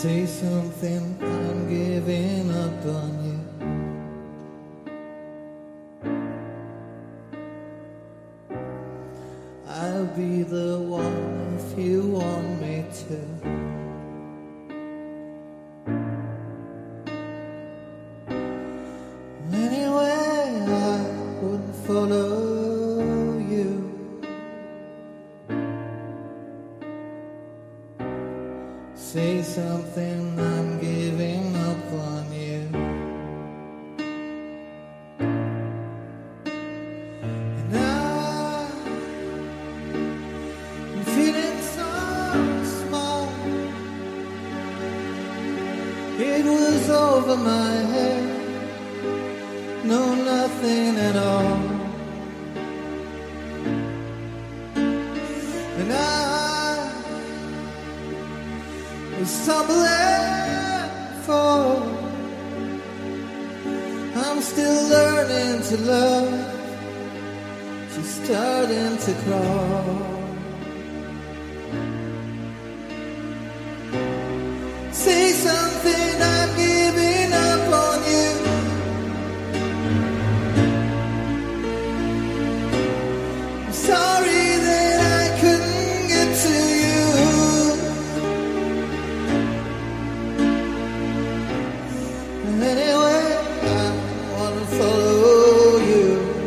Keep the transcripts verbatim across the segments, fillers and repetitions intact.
Say something, I'm giving up on you. I'll be the one if you want me to. Anyway, I wouldn't follow you. Say something, I'm giving up on you. And I'm feeling so small. It was over my head. No, nothing at all. And I was stumbling forward. I'm still learning to love. She's starting to crawl. Say something, I'm giving up on you. I'm sorry that I couldn't get to you. Anyway, I wanna follow you.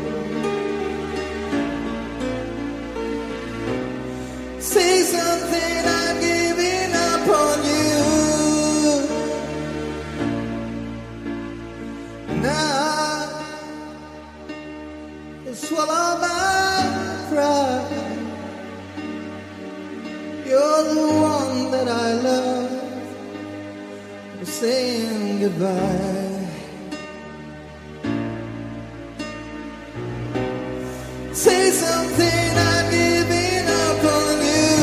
Say something, I'm giving up on you. Now I swallow my pride. You're the one that I love. I'm saying goodbye. Say something, I'm giving up on you.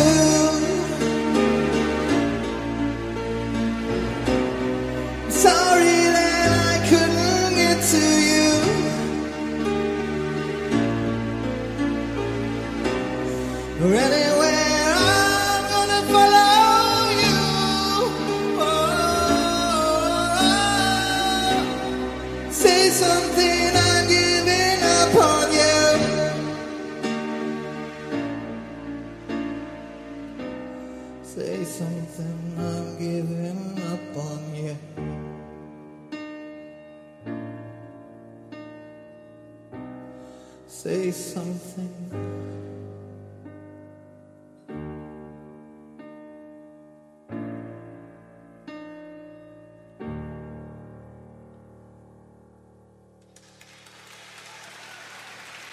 I'm sorry that I couldn't get to you. Or anywhere I'm gonna follow you. Oh, say something, I'm giving up on you. Say something, I'm giving up on you. Say something.